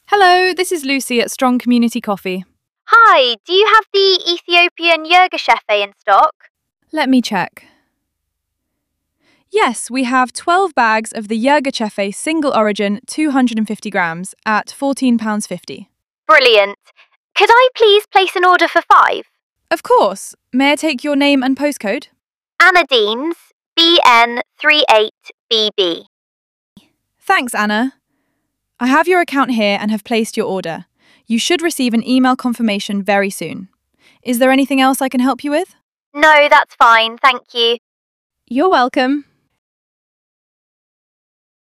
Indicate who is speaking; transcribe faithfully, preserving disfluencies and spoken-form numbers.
Speaker 1: Hello, this is Lucy at Strong Community Coffee.
Speaker 2: Hi, do you have the Ethiopian Yirgacheffe in stock?
Speaker 1: Let me check. Yes, we have twelve bags of the Yirgacheffe single origin two hundred fifty grams at fourteen pounds fifty.
Speaker 2: Brilliant. Could I please place an order for five?
Speaker 1: Of course. May I take your name and postcode?
Speaker 2: Anna Deans, B N three eight B B.
Speaker 1: Thanks, Anna. I have your account here and have placed your order. You should receive an email confirmation very soon. Is there anything else I can help you with?
Speaker 2: No, that's fine, thank you.
Speaker 1: You're welcome.